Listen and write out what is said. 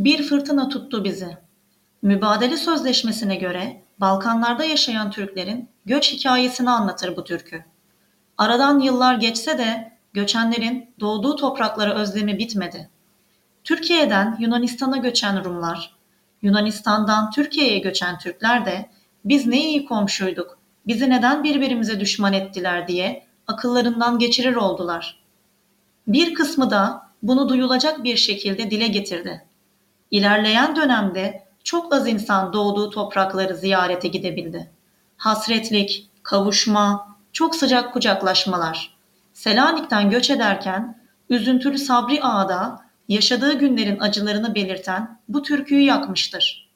Bir fırtına tuttu bizi. Mübadele Sözleşmesi'ne göre Balkanlarda yaşayan Türklerin göç hikayesini anlatır bu türkü. Aradan yıllar geçse de göçenlerin doğduğu topraklara özlemi bitmedi. Türkiye'den Yunanistan'a göçen Rumlar, Yunanistan'dan Türkiye'ye göçen Türkler de biz ne iyi komşuyduk, bizi neden birbirimize düşman ettiler diye akıllarından geçirir oldular. Bir kısmı da bunu duyulacak bir şekilde dile getirdi. İlerleyen dönemde çok az insan doğduğu toprakları ziyarete gidebildi. Hasretlik, kavuşma, çok sıcak kucaklaşmalar. Selanik'ten göç ederken üzüntülü Sabri Ağa da yaşadığı günlerin acılarını belirten bu türküyü yakmıştır.